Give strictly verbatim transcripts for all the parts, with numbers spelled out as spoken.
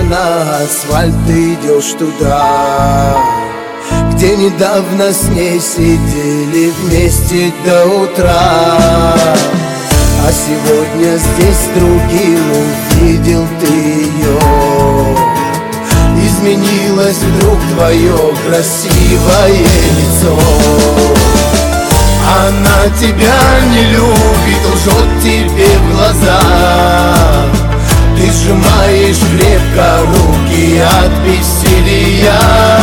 на асфальт, ты идешь туда, где недавно с ней сидели вместе до утра. А сегодня здесь с другим увидел ты ее. Изменилось вдруг твое красивое лицо. Она тебя не любит, лжет тебе в глаза. Ты сжимаешь крепко руки от бессилия.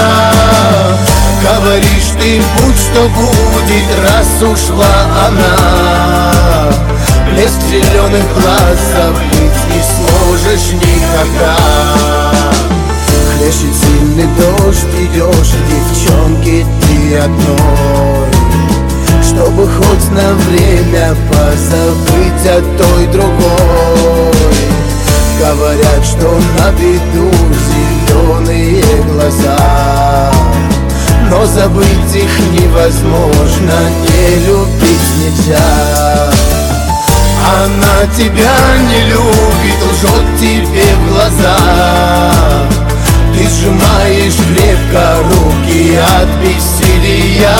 Говоришь ты, будь что будет, раз ушла она. Блеск зеленых глаз забыть не сможешь никогда. Хлещет сильный дождь, идешь к девчонке ты одной, чтобы хоть на время позабыть о той другой. Говорят, что на беду зеленые глаза, но забыть их невозможно, не любить нельзя. Она тебя не любит, лжет тебе в глаза. Ты сжимаешь крепко руки от бессилия.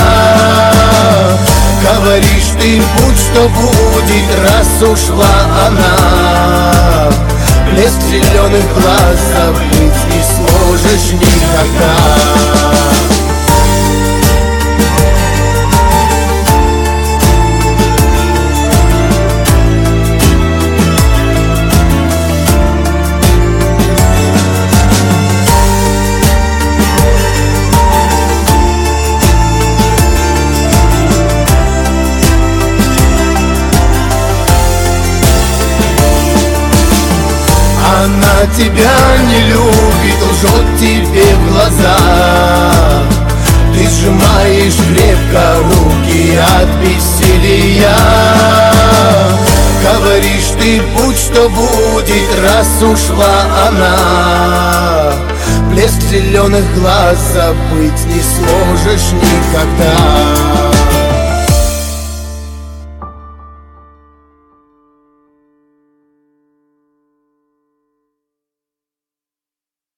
Говоришь ты, будь что будет, раз ушла она. Блеск зеленых глаз забыть не сможешь никогда. Она тебя не любит, лжет тебе в глаза. Ты сжимаешь крепко руки от бессилия. Говоришь ты, будь что будет, раз ушла она. Блеск зеленых глаз забыть не сможешь никогда.